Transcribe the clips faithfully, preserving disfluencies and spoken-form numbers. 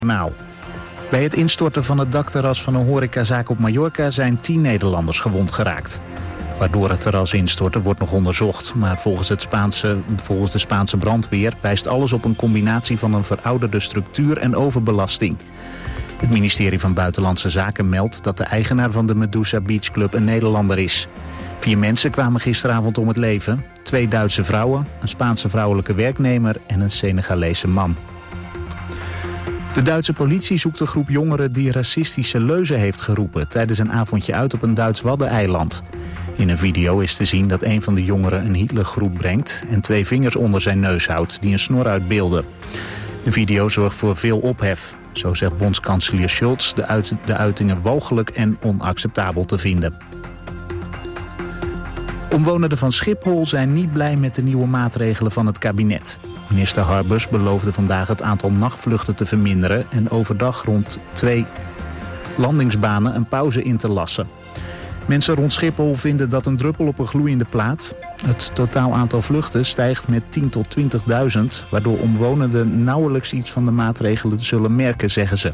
Nou. Bij het instorten van het dakterras van een horecazaak op Mallorca zijn tien Nederlanders gewond geraakt. Waardoor het terras instortte wordt nog onderzocht. Maar volgens, het Spaanse, volgens de Spaanse brandweer wijst alles op een combinatie van een verouderde structuur en overbelasting. Het ministerie van Buitenlandse Zaken meldt dat de eigenaar van de Medusa Beach Club een Nederlander is. Vier mensen kwamen gisteravond om het leven. Twee Duitse vrouwen, een Spaanse vrouwelijke werknemer en een Senegalese man. De Duitse politie zoekt een groep jongeren die racistische leuzen heeft geroepen tijdens een avondje uit op een Duits waddeneiland. In een video is te zien dat een van de jongeren een Hitlergroet brengt en twee vingers onder zijn neus houdt die een snor uitbeelden. De video zorgt voor veel ophef. Zo zegt bondskanselier Scholz de, uit, de uitingen walgelijk en onacceptabel te vinden. Omwonenden van Schiphol zijn niet blij met de nieuwe maatregelen van het kabinet. Minister Harbers beloofde vandaag het aantal nachtvluchten te verminderen en overdag rond twee landingsbanen een pauze in te lassen. Mensen rond Schiphol vinden dat een druppel op een gloeiende plaat. Het totaal aantal vluchten stijgt met tien tot twintigduizend, waardoor omwonenden nauwelijks iets van de maatregelen zullen merken, zeggen ze.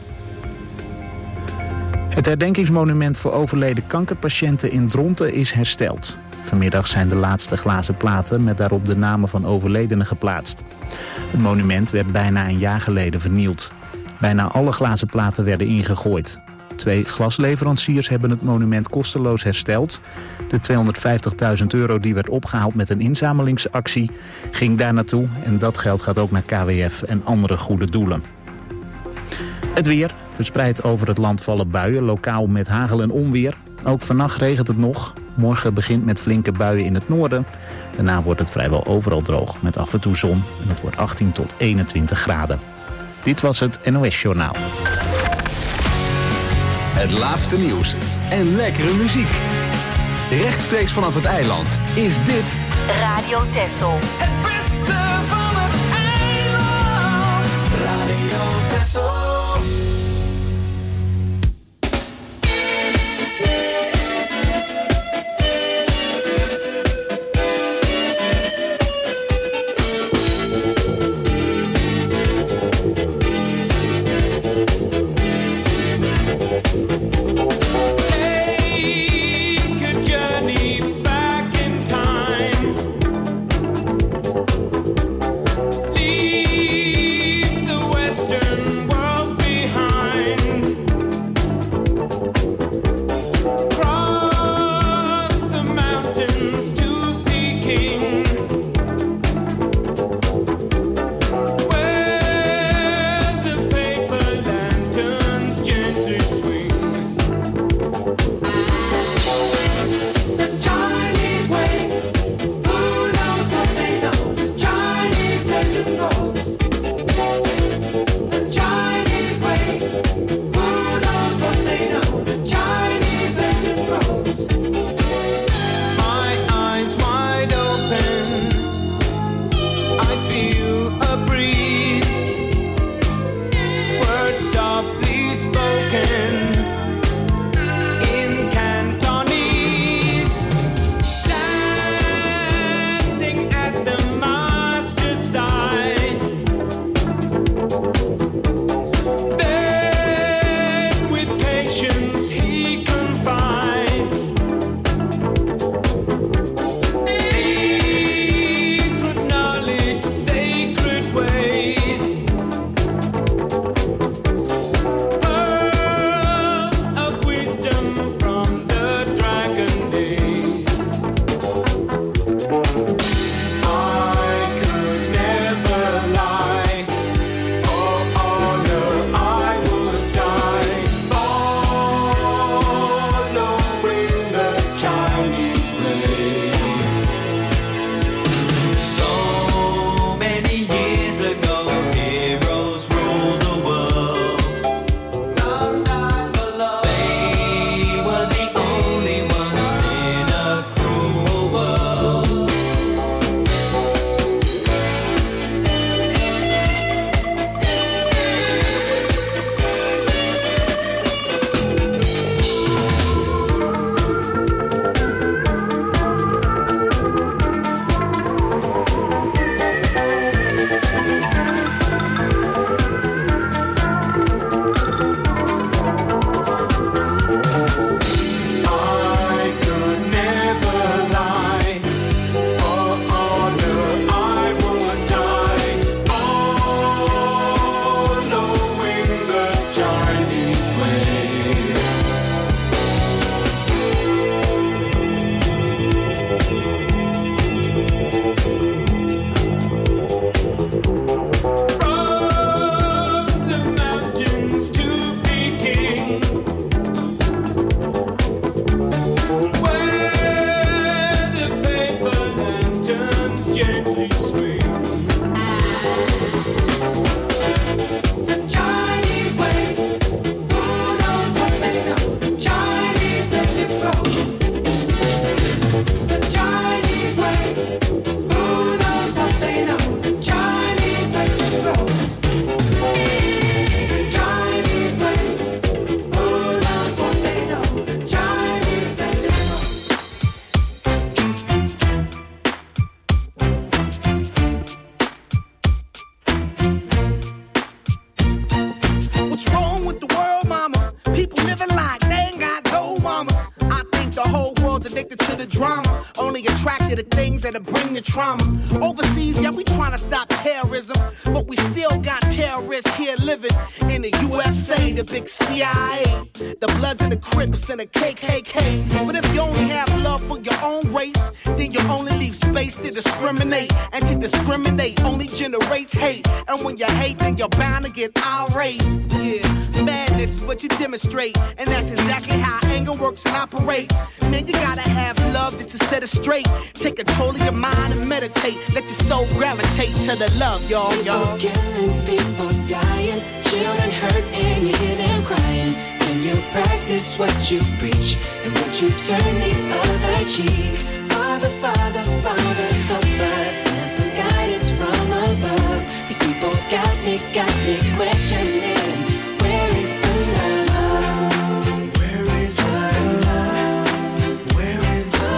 Het herdenkingsmonument voor overleden kankerpatiënten in Dronten is hersteld. Vanmiddag zijn de laatste glazen platen met daarop de namen van overledenen geplaatst. Het monument werd bijna een jaar geleden vernield. Bijna alle glazen platen werden ingegooid. Twee glasleveranciers hebben het monument kosteloos hersteld. De tweehonderdvijftigduizend euro die werd opgehaald met een inzamelingsactie ging daar naartoe. En dat geld gaat ook naar K W F en andere goede doelen. Het weer. Verspreid over het land vallen buien, lokaal met hagel en onweer. Ook vannacht regent het nog. Morgen begint met flinke buien in het noorden. Daarna wordt het vrijwel overal droog met af en toe zon. En het wordt achttien tot eenentwintig graden. Dit was het N O S-journaal. Het laatste nieuws en lekkere muziek. Rechtstreeks vanaf het eiland is dit Radio Texel. Het beste van het eiland. Radio Texel. People living like they ain't got no mamas. I think the whole world's addicted to the drama, only attracted to things that'll bring the trauma. Overseas, yeah, we trying to stop terrorism, but we still got terrorists here living in the U S A, the big C I A, the Bloods and the Crips and the K K K. But if you only have love for your own race, then you only leave space to discriminate, and to discriminate only generates hate. And when you hate, then you're bound to get irate. Yeah, madness is what you demonstrate, and that's exactly how anger works and operates. Man, you gotta have love just to set it straight. Take control of your mind and meditate. Let your soul gravitate to the love, y'all, y'all. People killing, people dying, children hurt and you hear them crying. When you practice what you preach, and would you turn the other cheek? Father, Father, Father, help us, send some guidance from above. These people got me, got me questioning, where is the love? Where is the love? Where is the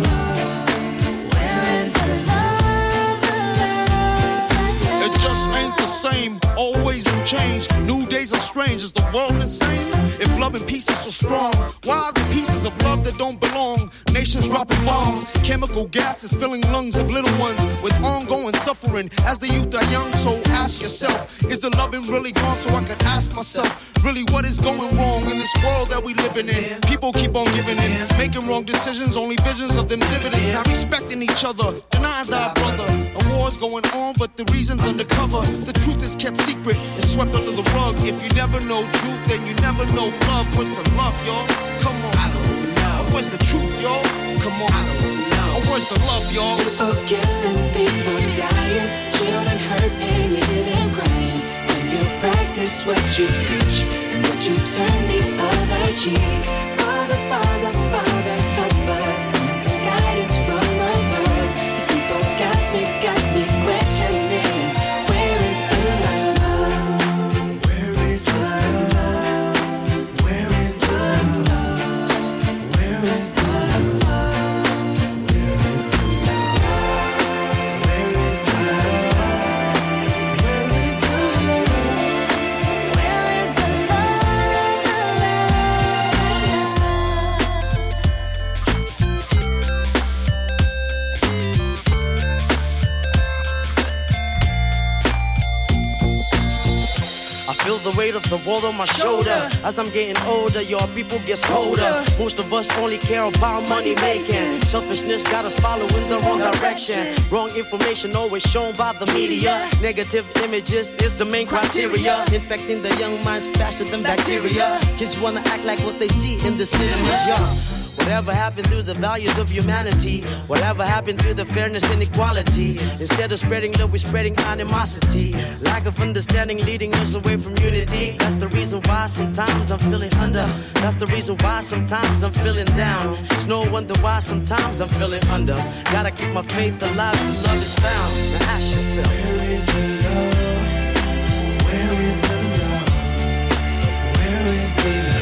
love? Where is the love? The love, the love? It just ain't the same, always in change. New days are strange, is the world insane? If love and peace is so strong, why are the pieces of love that don't belong? Nations dropping bombs, chemical gases filling lungs of little ones with ongoing suffering as the youth are young. So ask yourself, is the loving really gone? So I could ask myself, really what is going wrong in this world that we living in? People keep on giving in, making wrong decisions, only visions of them dividends. Not respecting each other, denying thy brother. A war's going on, but the reason's undercover. The truth is kept secret, it's swept under the rug. If you never know truth, then you never know love. Where's the love, y'all? Come on. I don't know. Where's the truth, y'all? Come on. I don't know. Where's the love, y'all? People killing, people dying, children hurt and you hear them crying. When you practice what you preach, and would you turn the other cheek? Father, Father, Father, help us, send some guidance from above. These people got me, got me questioning, where is the love? Where is the love? Where is the love? Where is the love? Where is the love? Where is the love? Where is the love? Where is the I feel the weight of the world on my shoulder. As I'm getting older, your people get colder. Most of us only care about money making. Selfishness got us following the wrong direction. Wrong information always shown by the media. Negative images is the main criteria. Infecting the young minds faster than bacteria. Kids wanna act like what they see in the cinemas, yeah. Whatever happened to the values of humanity? Whatever happened to the fairness and equality? Instead of spreading love, we're spreading animosity. Lack of understanding leading us away from unity. That's the reason why sometimes I'm feeling under. That's the reason why sometimes I'm feeling down. It's no wonder why sometimes I'm feeling under. Gotta keep my faith alive till love is found. Now ask yourself, Where is the love? Where is the love? Where is the love?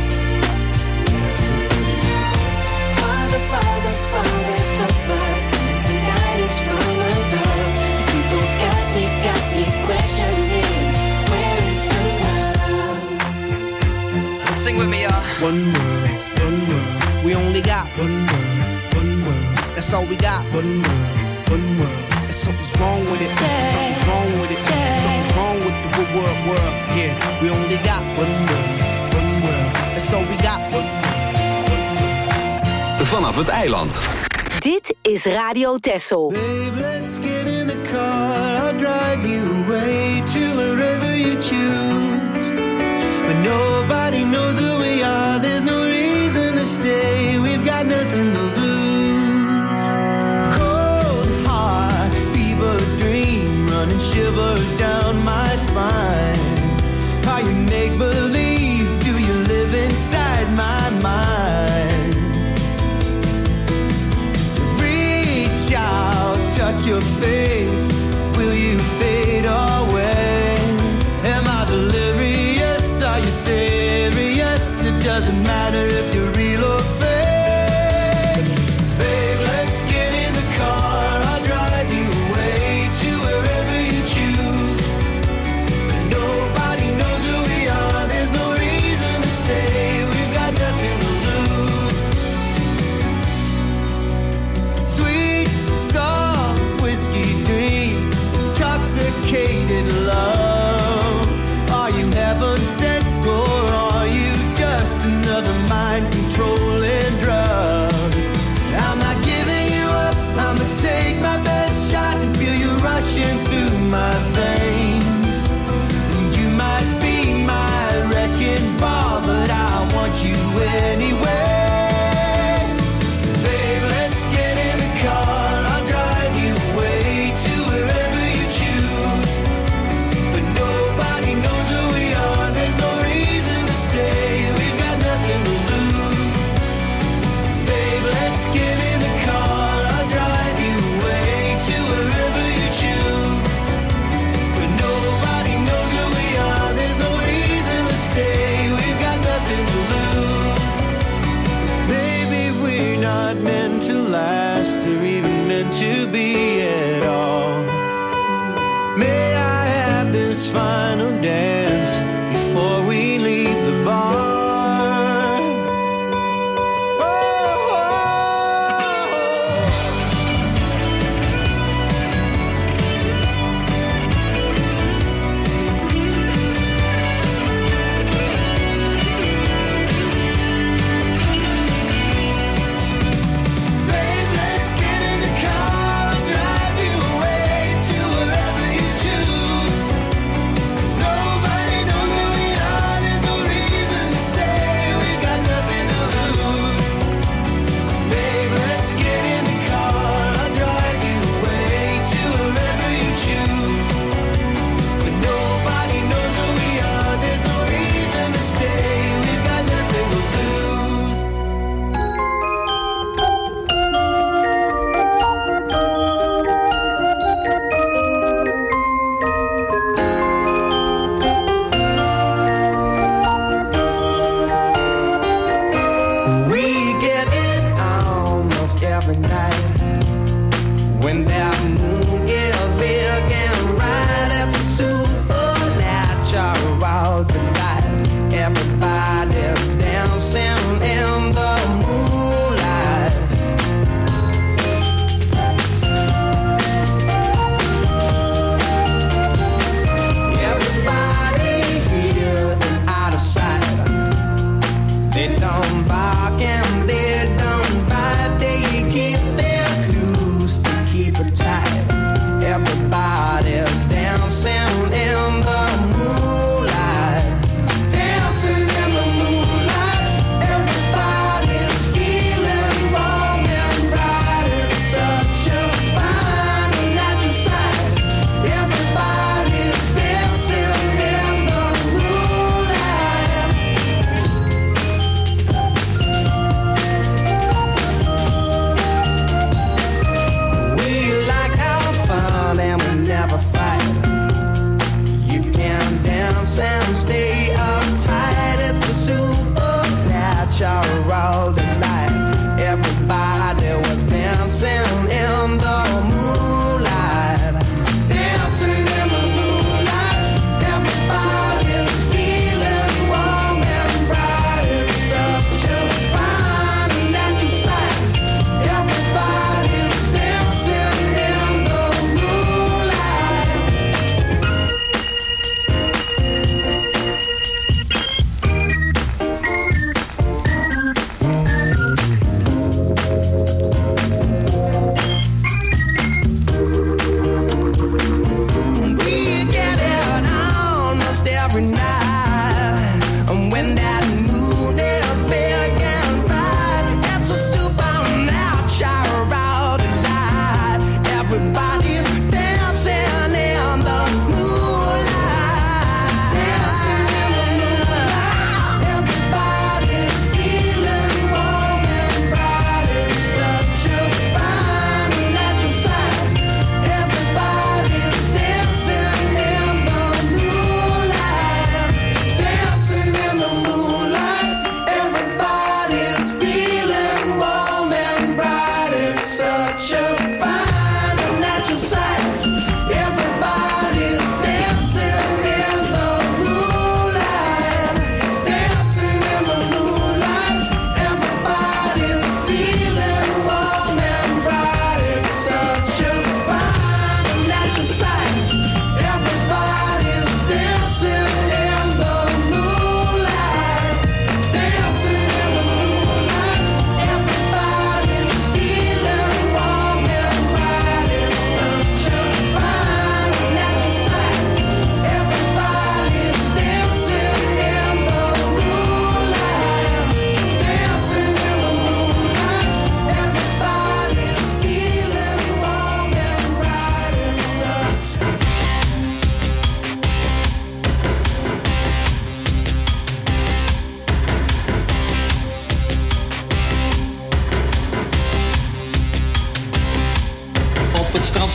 Father, Father, help us, send some guidance from above. These people got me, got me questioning, where is the love? sing with me, y'all. One world, one world, we only got one world, one world. That's all we got. One world, one world. And something's wrong with it. Something's wrong with it. Something's wrong with the good world, world. Yeah, we only got one world, one world. That's all we got. One world. Vanaf het eiland. Dit is Radio Texel. Babe, let's get in the car. I'll drive you away to wherever you choose. But nobody knows who we are. There's no reason to stay. We've got nothing to lose. Cold heart, fever dream, running shivers down my spine. Are you make believe? Do you live inside my mind? Touch your face, will you fade away? Am I delirious? Are you serious? It doesn't matter if you're real or fake. Babe, let's get in the car. I'll drive you away to wherever you choose. But nobody knows who we are. There's no reason to stay. sunset, or are you just another mind-controlling drug? I'm not giving you up, I'ma take my best shot and feel you rushing through my veins. You might be my wrecking ball, but I want you anyway. Babe, let's get in the car, I'll drive you away to wherever you choose. But nobody knows who we are, there's no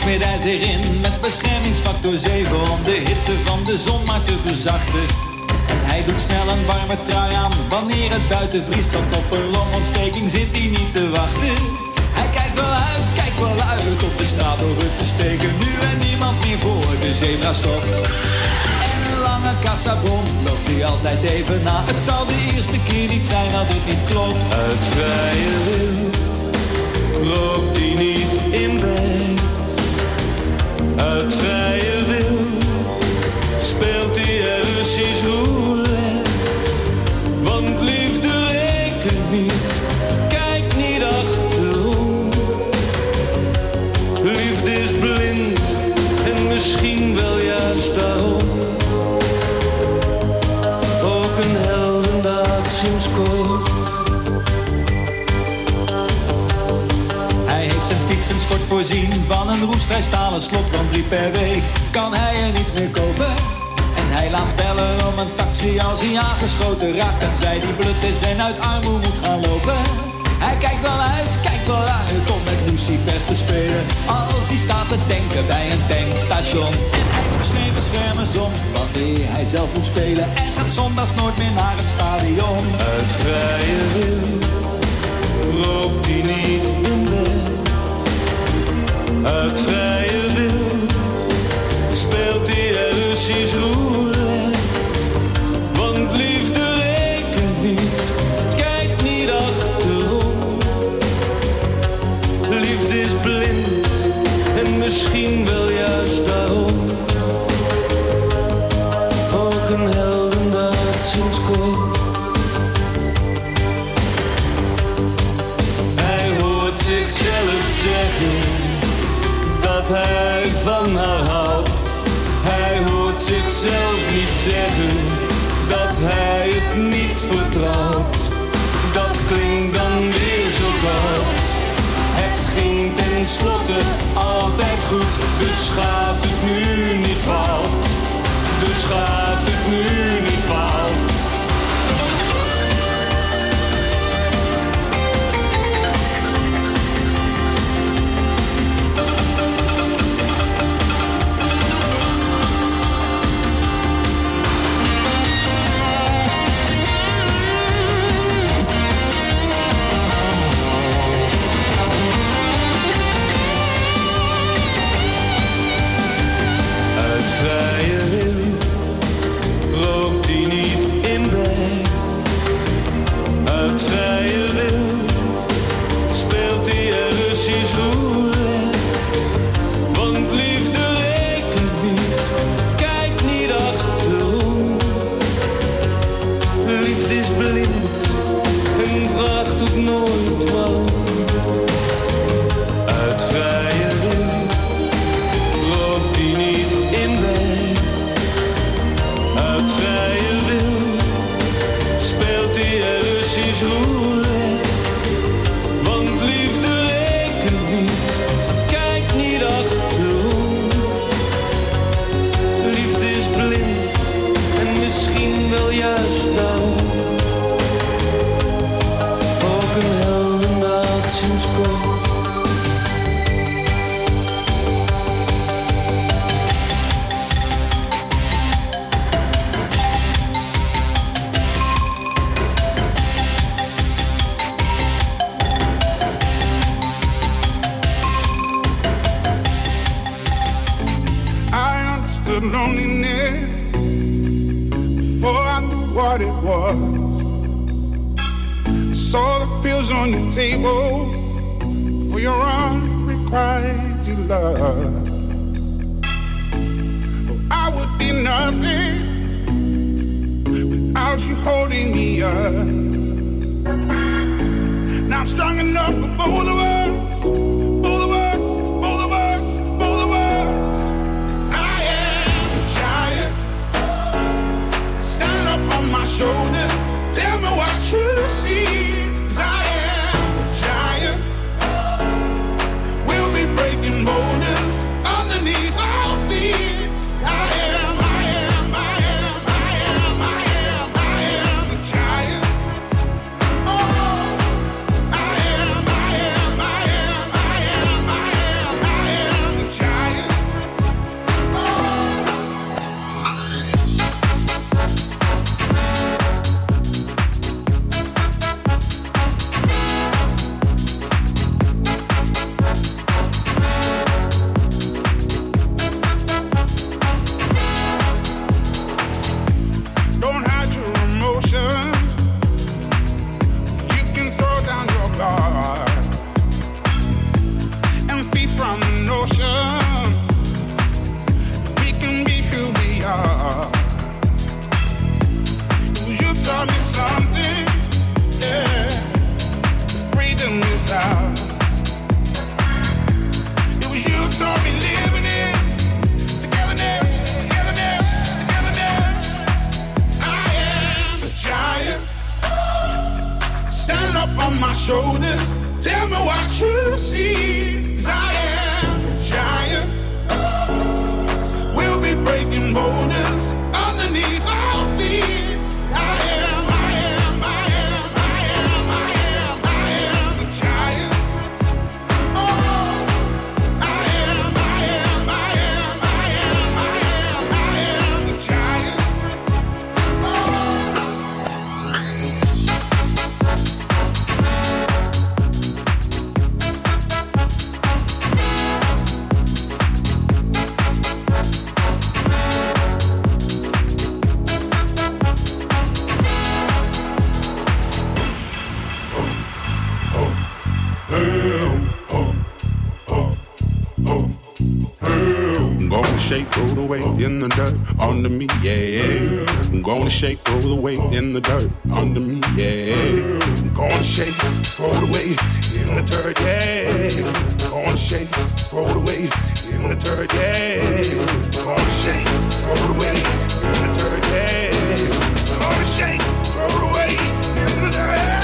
smeert hij zich in met beschermingsfactor zeven om de hitte van de zon maar te verzachten. En hij doet snel een warme trui aan wanneer het buiten vriest, want op een longontsteking zit hij niet te wachten. Hij kijkt wel uit, kijkt wel uit op de straat over te steken, nu en niemand meer voor de zebra stopt. En een lange kassabon loopt hij altijd even na. Het zal de eerste keer niet zijn dat het niet klopt. Uit vrije wil loopt hij niet in bed. Uit vrije wil speelt hij er Russisch roulette. Want liefde rekent niet, kijk niet achterom. Liefde is blind en misschien wel juist daarom. Ook een heldendaad sinds kort. Hij heeft zijn fietsenschort voorzien van een roestvrij stalen slot, want drie per week kan hij er niet meer kopen. En hij laat bellen om een taxi als hij aangeschoten raakt, tenzij die blut is en uit armoede moet gaan lopen. Hij kijkt wel uit, kijkt wel uit om met lucifers te spelen, als hij staat te denken bij een tankstation. En hij doet geen beschermers om wanneer hij zelf moet spelen, en gaat zondags nooit meer naar het stadion. Uit vrije wil loopt hij niet in bed. Uit vrije wil speelt hij er Russisch roulette. Want liefde rekent niet, kijk niet achterom. Liefde is blind en misschien wel juist daarom. Ook een heldendaad sinds kort. Hij hoort zichzelf zeggen dat hij van haar houdt. Hij hoort zichzelf niet zeggen dat hij het niet vertrouwt. Dat klinkt dan weer zo koud. Het ging tenslotte altijd goed, dus gaat het nu niet fout. Dus gaat het nu niet fout. Vrije wil loopt hij niet in bed. Uit vrije wil speelt hij er Russisch roulette. Want liefde rekent niet, kijk niet achterom. Liefde is blind en vraagt ook nooit waarom. Uit vrije wil loopt hij niet in bed. Uit vrije wil speelt hij er Russisch roulette. Want liefde rekent niet, kijk niet achterom. Liefde is blind en misschien wel juist daarom. Ook een heldendaad sinds kort. Loneliness before I knew what it was. I saw the pills on your table for your unrequited love. Oh, I would be nothing without you holding me up. Now I'm strong enough for both of us. Shoulders, tell me what you see. 'Cause I am a giant. We'll be breaking boulders underneath our feet. I am, I am, I am, I am, I am, I am a giant. Oh, I am, I am, I am, I am, I am, I am a giant. up on my shoulders. Tell me what you see. 'Cause I am a giant. We'll be breaking borders underneath our feet. I am, I am, I am, I am, I am, I am a giant. Oh, I am, I am, I am, I am, I am, I am a giant. I'm gonna shake, roll the way in the dirt under me, yeah. I'm gonna shake, roll the way in the dirt under me, yeah. I'm gonna shake, throw it away in the dirt, yeah. I'm gonna shake, throw it away in the dirt, yeah. I'm gonna shake, throw it away in the dirt, yeah. I'm gonna shake, throw it away in the dirt.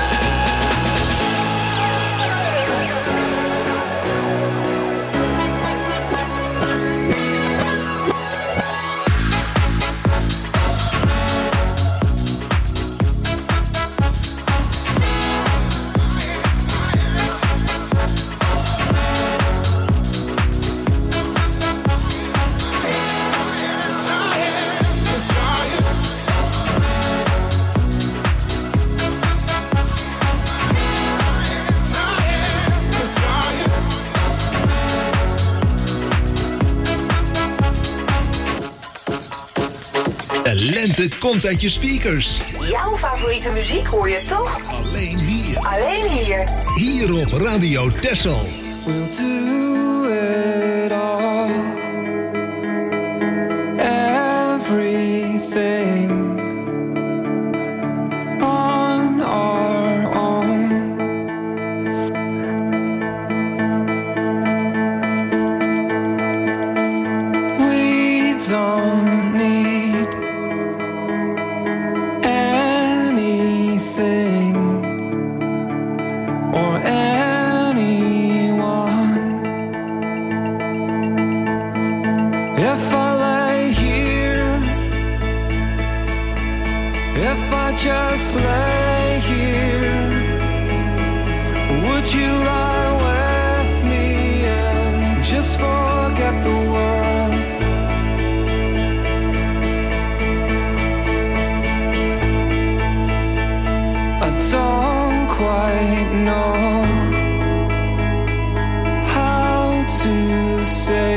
Lente komt uit je speakers. Jouw favoriete muziek hoor je toch? Alleen hier. Alleen hier. Hier op Radio Texel. We'll do it all. Everything on our own. We don't need anything or anyone. If I lay here, if I just lay here, would you lie with me and just forget the world? I don't quite know how to say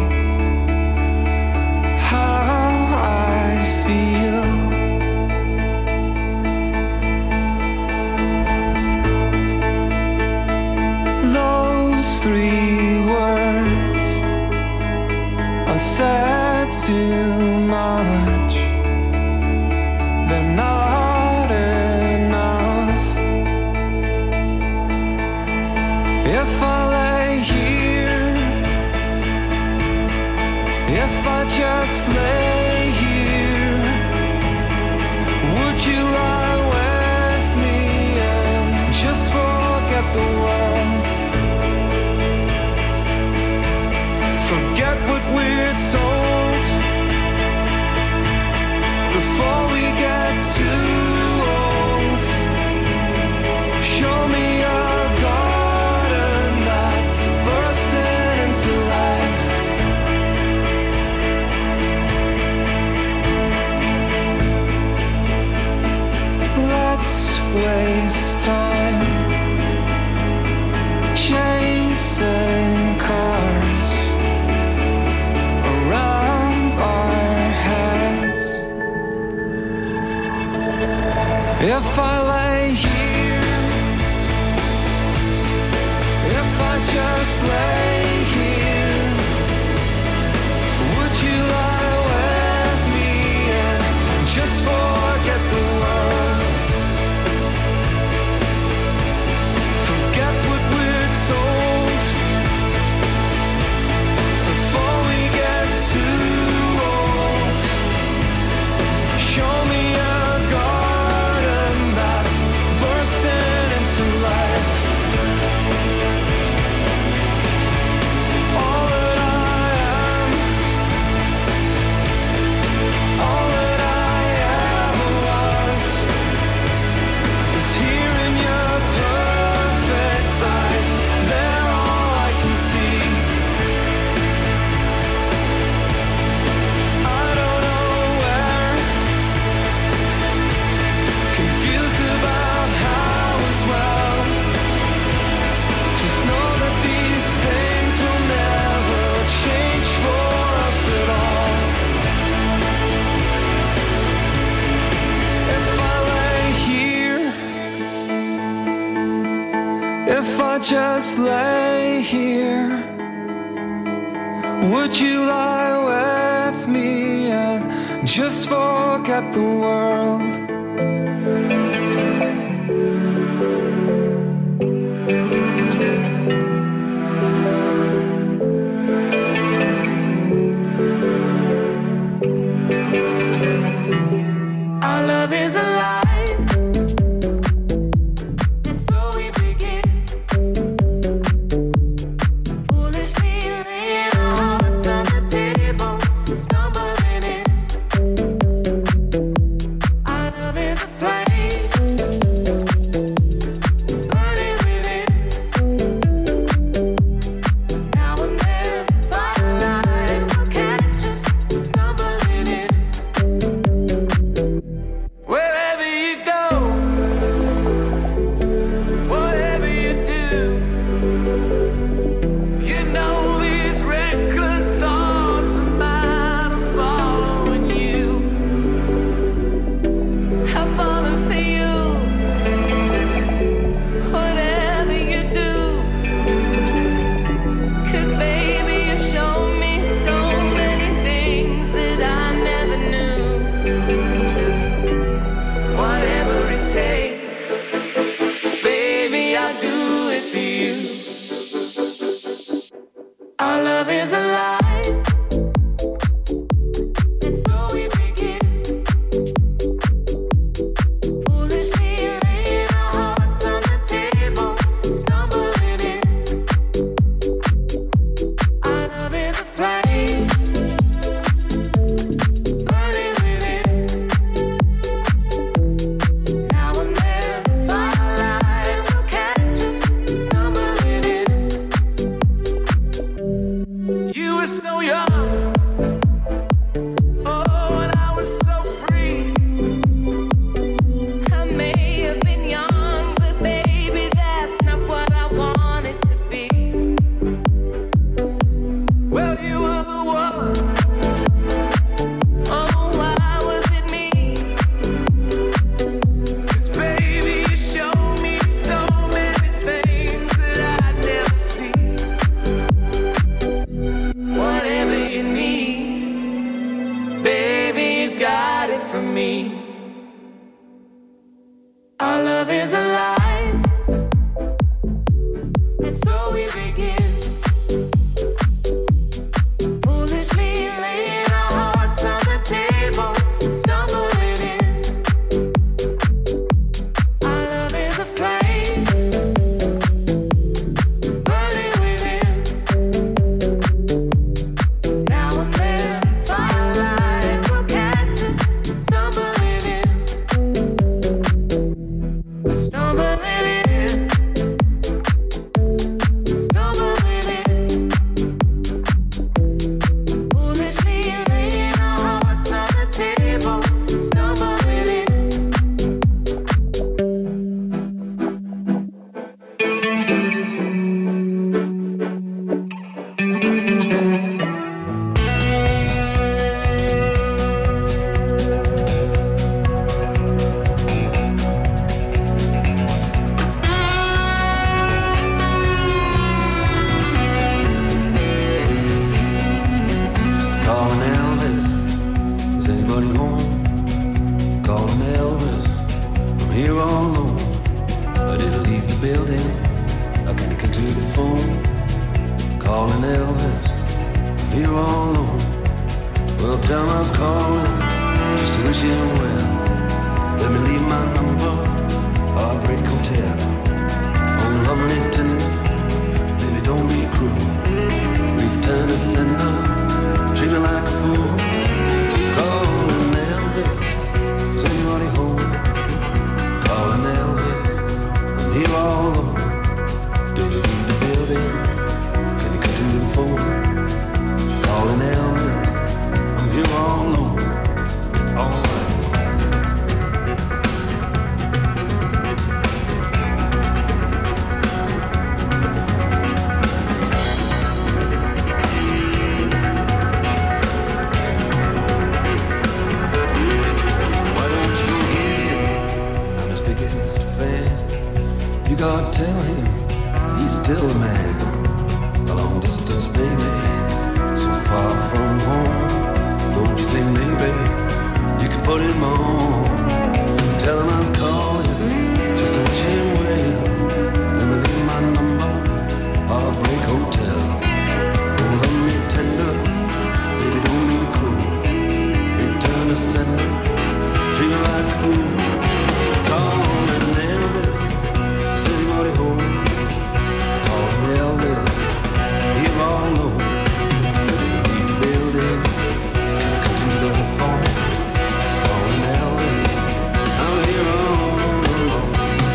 how I feel. Those three words are said too much. They're not enough. If I lay here, if I just lay here, would you lie with me and just forget the world? Forget what we're told before we get too old. Show me a garden that's bursting into life. Let's waste time chasing cars around our heads. If I lay here, if I just lay here, would you lie with me and just forget the world? Forget what we're told before we get too old. Show me a garden that's bursting into just lay here, would you lie with me and just forget the world? Our love is alive. God, tell him He's still a man, a long distance baby, so far from home. Don't you think maybe you can put him on? Tell him I was calling just to wish him well. Let me leave my number, Heartbreak Hotel. Oh, love me tender, baby, don't be cruel. Return to sender, treat me like a fool. Call him Elvis, send him out at home. Call him Elvis, he's all alone. Leave the building, come to the phone. Call him Elvis, I'm here all alone.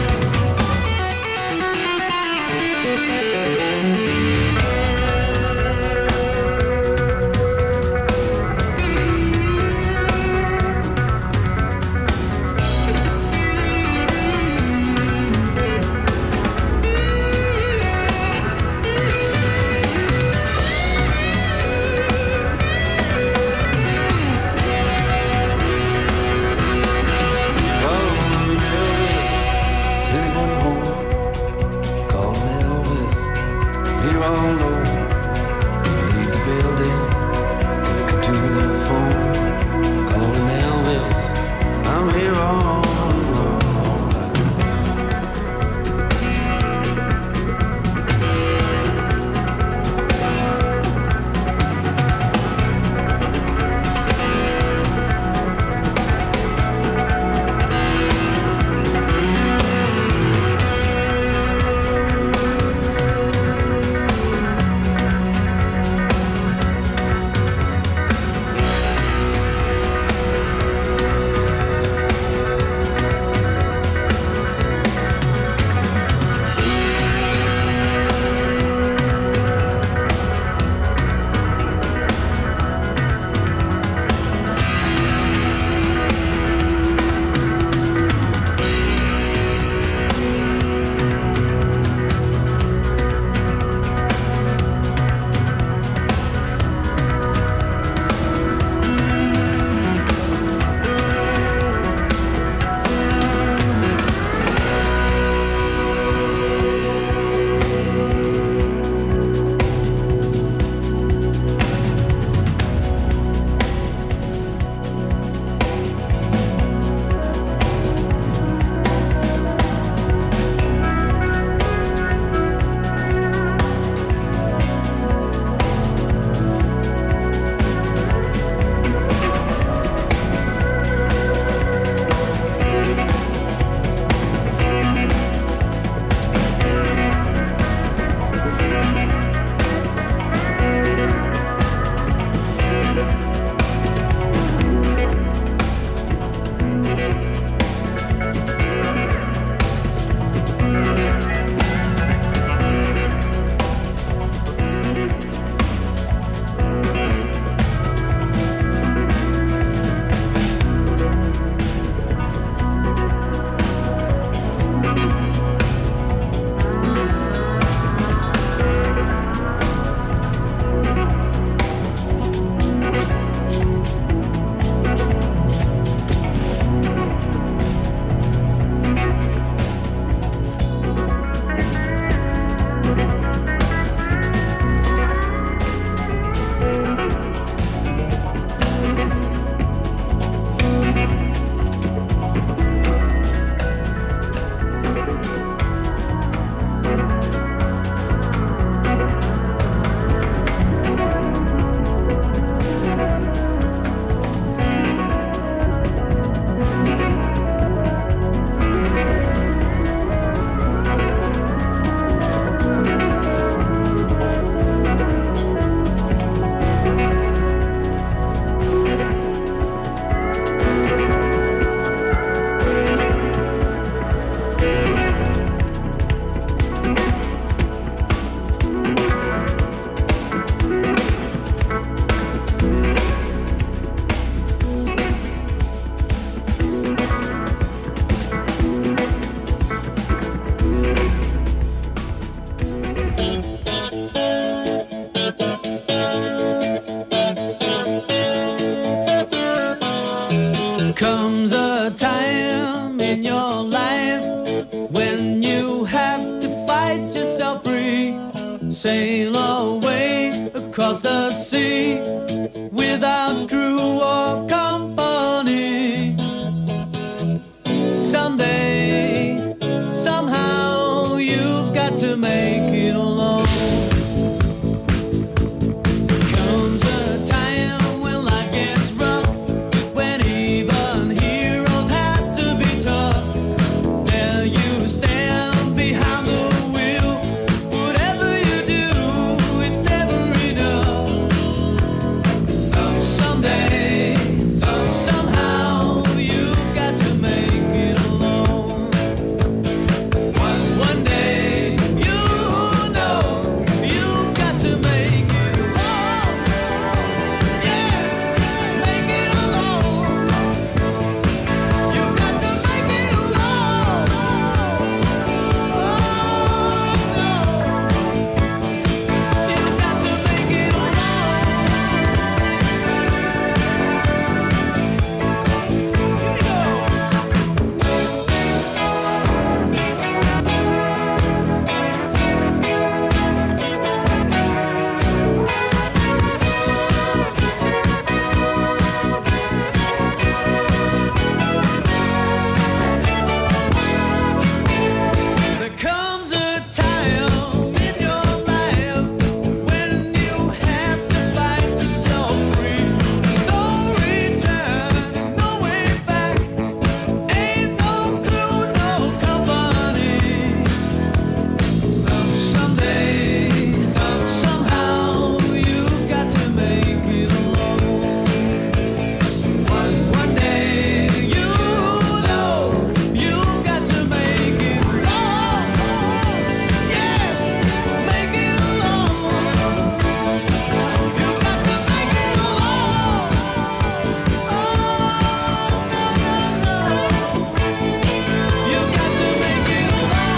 comes a time in your life when you have to fight yourself free. sail away across the sea without crew or company. Someday, somehow, you've got to make it alone. Comes a time when life gets rough, when even heroes have to be tough. There you stand behind the wheel. Whatever you do, it's never enough. Someday, somehow, you've got to make it alone. One, one day, you know you've got to make it alone. Yeah, make it alone. You've got to make it alone. Oh no, you've got to make it There comes a time in your life when you have to fight yourself free. No return, no way back. Ain't no crew, no company. Someday, somehow, you've got to make it alone. One, one day, you know you've got to make it alone. Yeah, make it alone. You've got to make it alone. Oh no, no, no. You've got to make it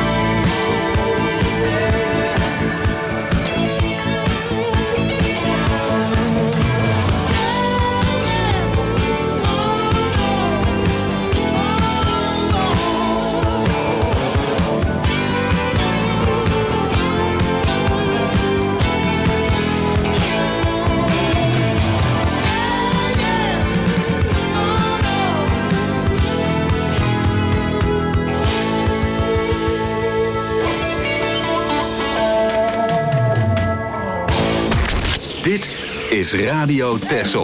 Dit is Radio Texel.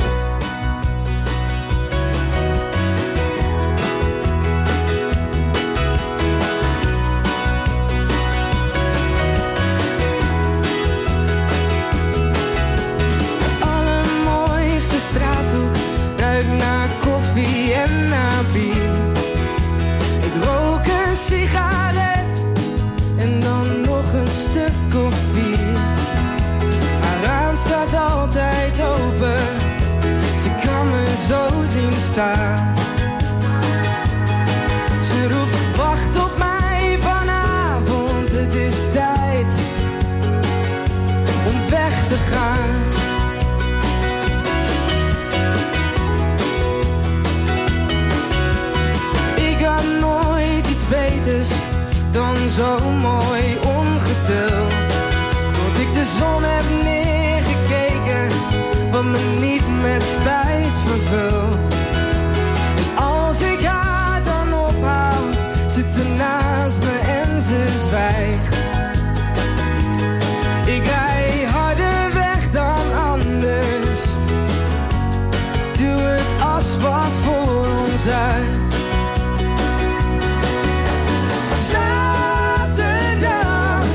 Allermooiste straathoek ruikt naar koffie en naar bier. Ik rook een sigaret en dan nog een stuk of vier. Haar raam staat altijd open, ze kan me zo zien staan. Ze roept, wacht op mij vanavond, het is tijd om weg te gaan. Ik had nooit iets beters dan zo mooi ongeduld. Tot ik de zon heb neergekeken, wat me niet met spijt vervult. En als ik haar dan ophoud, zit ze naast me en ze zwijgt. Ik rij harder weg dan anders, duw het asfalt voor ons uit. Zaterdag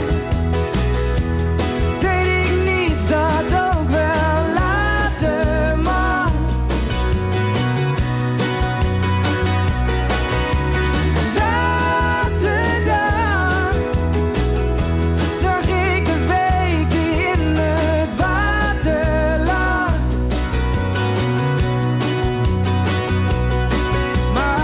deed ik niets dat ook wel later mag. Zaterdag zag ik de week die in het water lag. Maar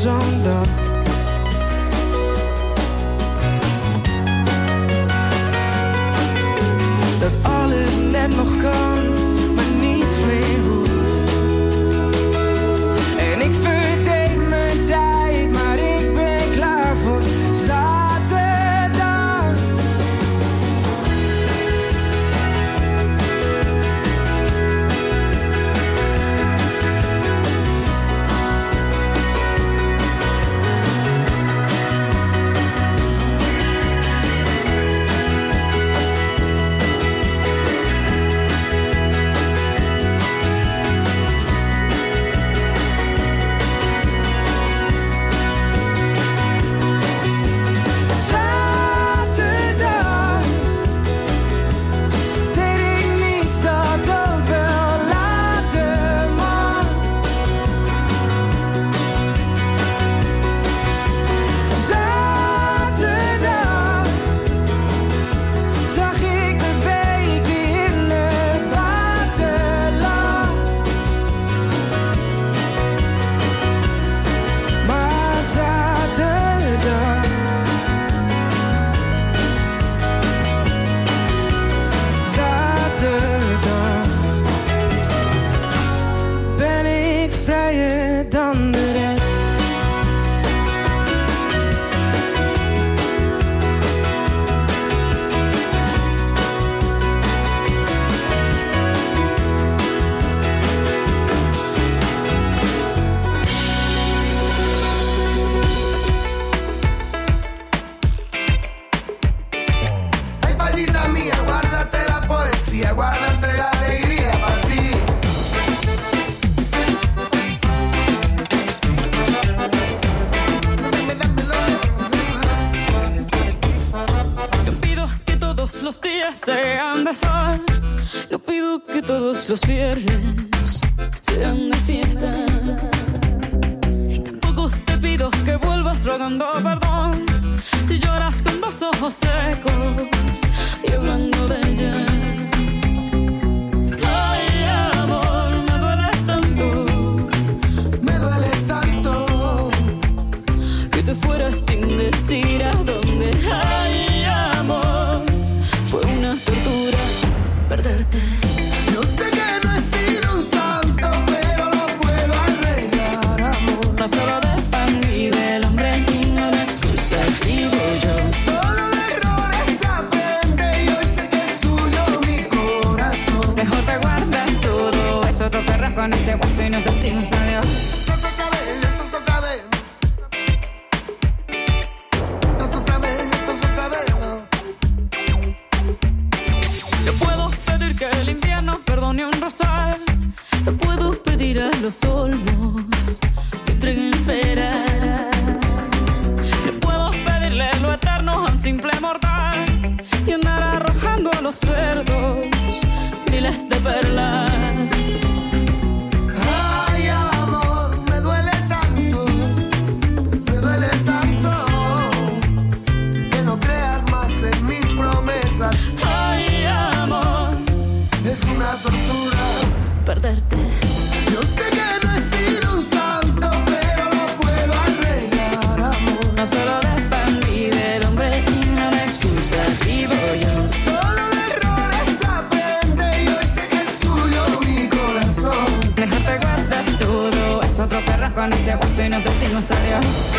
zo'n dag. Dat alles net nog kan, maar niets meer hoeft. En ik verdeed mijn tijd, maar ik ben klaar voor zaterdag. Los viernes sean de fiesta. Y tampoco te pido que vuelvas rogando perdón si lloras con los ojos secos y hablando de ella. Ay, amor, me duele tanto, me duele tanto que te fueras sin decir a dónde. Ay, amor, fue una tortura perderte. Yo sé que no he sido un santo, pero lo puedo arreglar, amor. No solo de pan vive el hombre y no de excusas vivo yo. Solo de errores se aprende y hoy sé que es tuyo mi corazón. Mejor te guardas todo eso, te perras con ese hueso y nos decimos adiós. Esto es otra vez, esto es otra vez. Esto es otra vez, esto es otra vez. Yo puedo pedir que el invierno perdone un rosal. Te puedo pedir a los olmos que entreguen peras. Le puedo pedirle lo eterno a un simple mortal y andar arrojando a los cerdos miles de perlas. Ay, amor, me duele tanto, me duele tanto que no creas más en mis promesas. Ay, amor, es una tortura perderte. Yo sé que no he sido un santo, pero lo puedo arreglar, amor. No solo de pan vive el hombre y no de excusas vivo yo. Solo de errores se aprende y hoy sé que es tuyo mi corazón. Mejor te guardas todo, es otro perro con ese hueso y nos decimos adiós.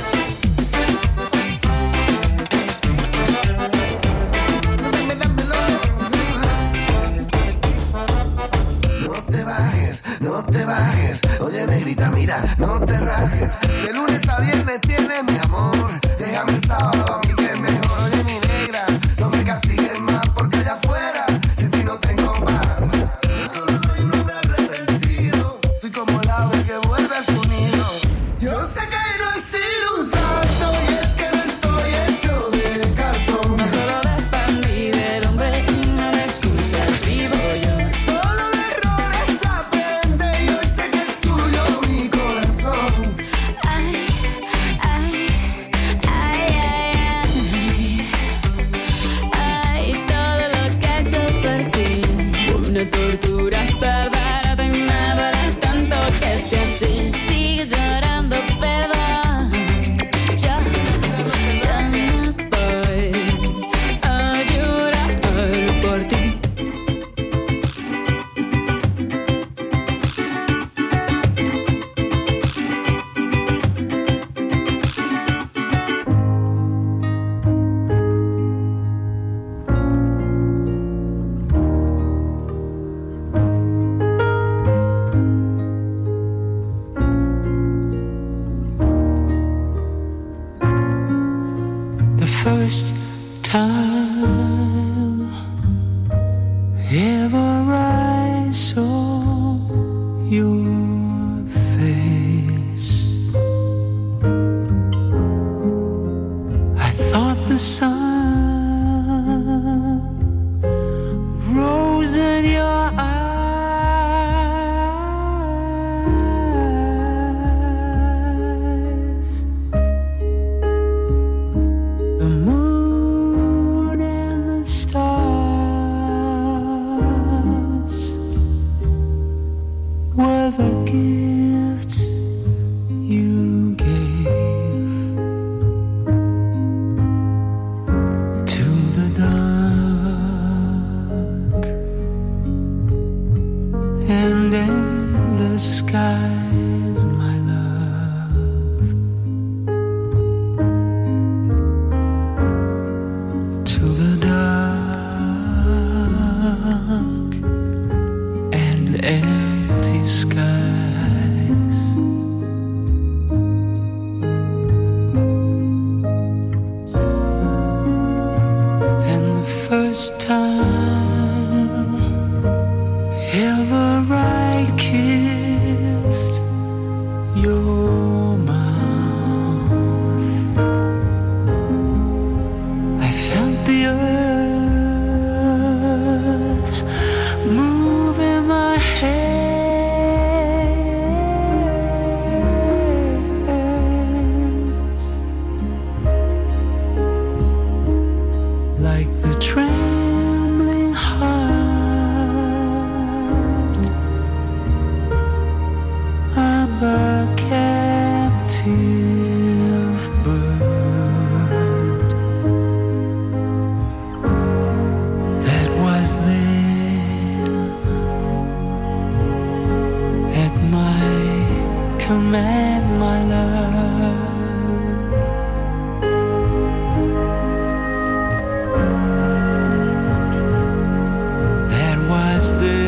No te bajes, oye negrita, mira, no te rajes. De lunes a viernes tienes mi amor. Déjame el sábado a mí que es mejor. Oye mi negra, no me castigues más porque allá afuera sin ti no tengo paz. Yo solo soy un hombre arrepentido. Soy como el ave que vuelve a su nido. Yo sé que no he sido un santo y es que no estoy hecho de cartón. No solo de pan vive el hombre y no de excusas vivo yo. Ay, first time ever I saw your face, I thought the sun rose in your eyes, the moon and the stars were the gifts you gave to the dark and endless skies, my love. To the dark and empty skies. And the first time ever I kissed your mouth, I felt the earth move in my hands, like the trembling heart of a captive bird that was there at my command, my love. That was there.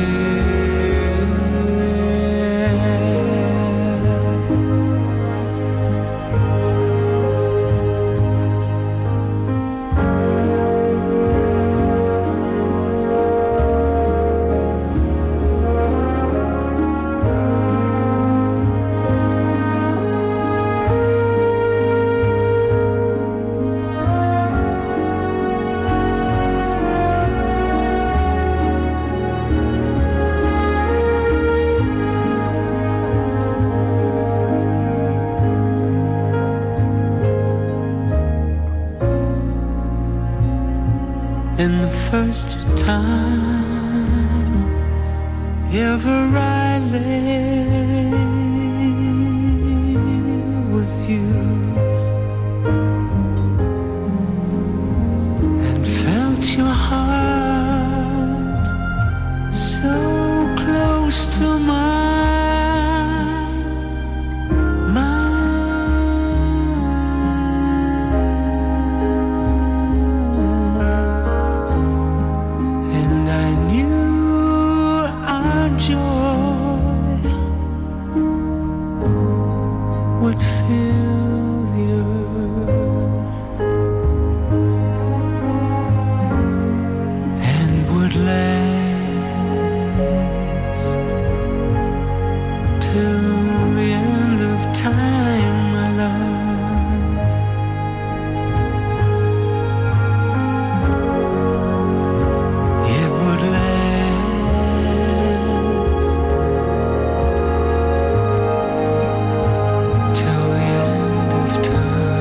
And the first time ever I lay with you and felt your heart so close to mine, and I knew our joy would fill the earth and would last till the end of time, my love. It would last till the end of time.